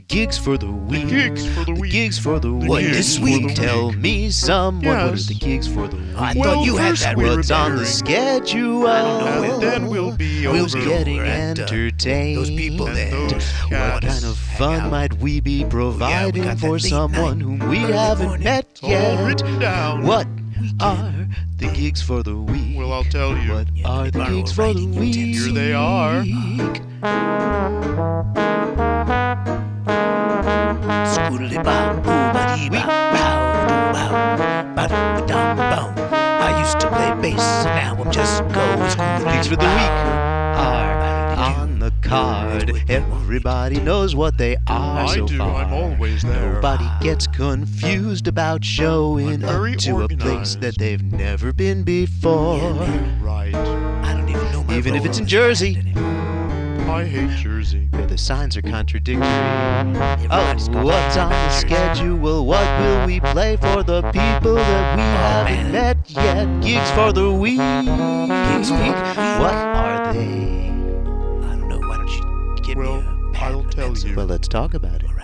gigs for the week. gigs for the week. Gigs for the week. gigs for the Tell week. me someone, what are Yes. the gigs for the week? I Well, thought you had first that. we were What's on the hearing- schedule? I don't know. And then we'll be Who's over. getting and, entertained? Those people And there. those What cats. kind of hang fun out. might we be providing got that for late someone night, whom we early haven't morning. met It's all yet? written down. What are the gigs for the week? Well, I'll tell you. What Yeah, are they the borrow gigs a for the writing week? utensil. Here they are. I used to play bass, and now I'm just going. The gigs for the week are on the card. Everybody knows what they are I so do. far. I'm always there. Nobody gets confused about showing I'm very up to a place organized. that they've never been before. Right. I don't even know my Even if role it's in as Jersey. band anymore. I hate Jersey. Where the signs are contradictory. Oh, Everybody's got what's on the Jersey. schedule? What will we play for the people that we haven't man. met yet? Gigs for the week. Gigs for the week. What are they? I don't know. Why don't you give Well, me a pad I'll and a tell pencil? you. Well, let's talk about it.